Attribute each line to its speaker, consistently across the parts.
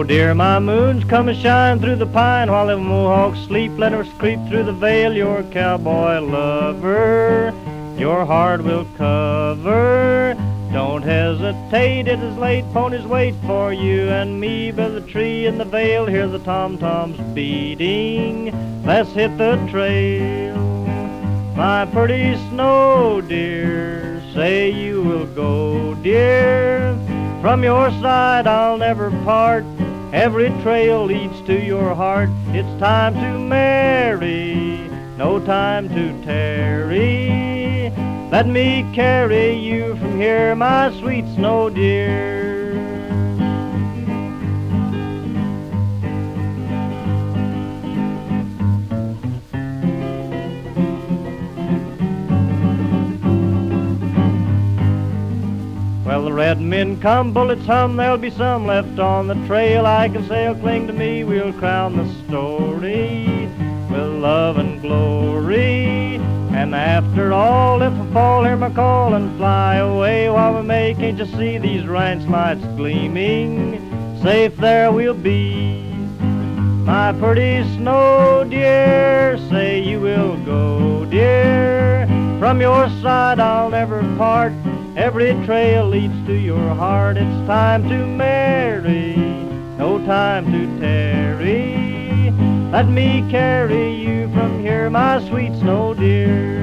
Speaker 1: Oh dear, my moon's come a shine through the pine while the Mohawks sleep. Let us creep through the veil, your cowboy lover, your heart will cover. Don't hesitate, it is late, ponies wait for you and me by the tree in the vale. Hear the tom-toms beating, let's hit the trail. My pretty snow dear, say you will go, dear. From your side I'll never part. Every trail leads to your heart. It's time to marry, no time to tarry. Let me carry you from here, my sweet snow dear. Well, the red men come, bullets hum, there'll be some left on the trail. I can sail, cling to me, we'll crown the story with love and glory. And after all, if I fall, hear my call and fly away while we may, can't you see these ranch lights gleaming? Safe there we'll be. My pretty snow dear, say you will go, dear. From your side I'll never part. Every trail leads to your heart. It's time to marry, no time to tarry. Let me carry you from here, my sweet snow dear.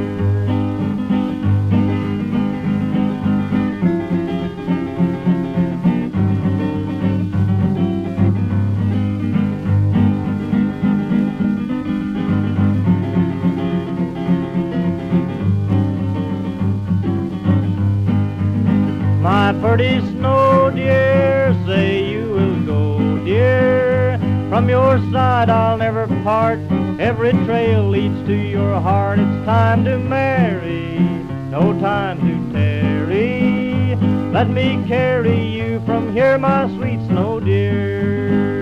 Speaker 1: My pretty snow dear, say you will go, dear. From your side I'll never part. Every trail leads to your heart. It's time to marry, no time to tarry. Let me carry you from here, my sweet snow dear.